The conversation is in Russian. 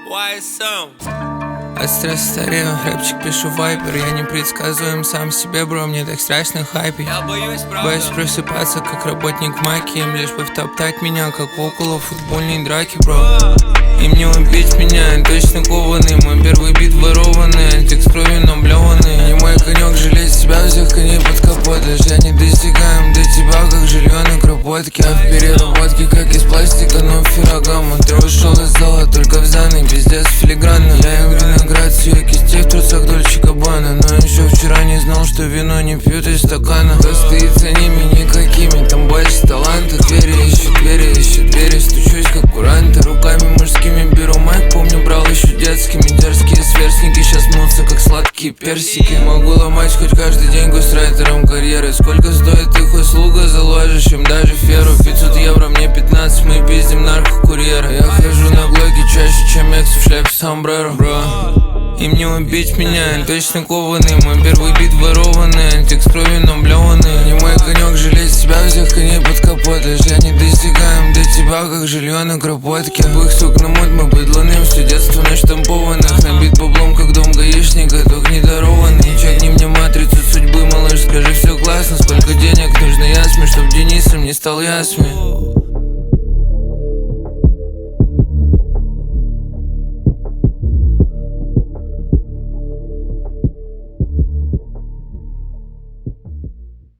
От стресса старею, рэпчик пишу вайпер. Я непредсказуем сам себе, бро, мне так страшно хайпить. Я боюсь, правда. Боюсь просыпаться, как работник маки. Им лишь бы втоптать меня, как около футбольной драки, бро. Им не убить меня, я точно кованный. Мой первый бит ворованный, антик с кровью наблеванный. Не мой конек жалеть себя, всех коней под капот. Даже не достигаем до тебя, как жилье на кропотке. А в переработке, как из пластика, но феррагамма. Ты ушел из зала, только в заны, пиздец филигранно. Я им виноград, все кисти в трусах Дольче Габбана. Но еще вчера не знал, что вино не пьют из стакана. Кто стоит за ними никакими, там больше таланта. Двери ищут двери, стучусь как куранты. Руками мужскими беру майк, помню, брал еще детскими. Дерзкие сверстники сейчас мнутся, как сладкие персики. Могу ломать хоть каждый день гострайтером карьеры. Сколько стоит их услуга, заложишь им даже феру. 500 евро, мне 15, мы пиздим наркокурьера. Я хожу на блоге чаще, чем экс в шляпе сомбреро, бро. Им не убить меня, я точно кованный. Мой первый бит ворованный, антик с кровью наблеванный. Не мой конек жалеть себя, всех коней под капот. Лишь я не достигаем до тебя, как жилье на кропотке. Бых сук на мут, мы быдланым, все детство наштампованных. Набит баблом, как дом гаишника, только недарованный. Чекни мне матрицу судьбы, малыш, скажи, все классно. Сколько денег нужно ясме, чтоб Денисом не стал ясме.